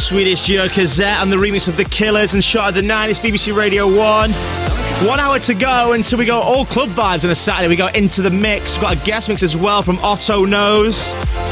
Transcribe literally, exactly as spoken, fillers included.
Swedish duo Kazette and the remix of The Killers and Shot of the Night. It's B B C Radio one. One hour to go until we go all club vibes on a Saturday. We go into the mix. We've got a guest mix as well from Otto Knows.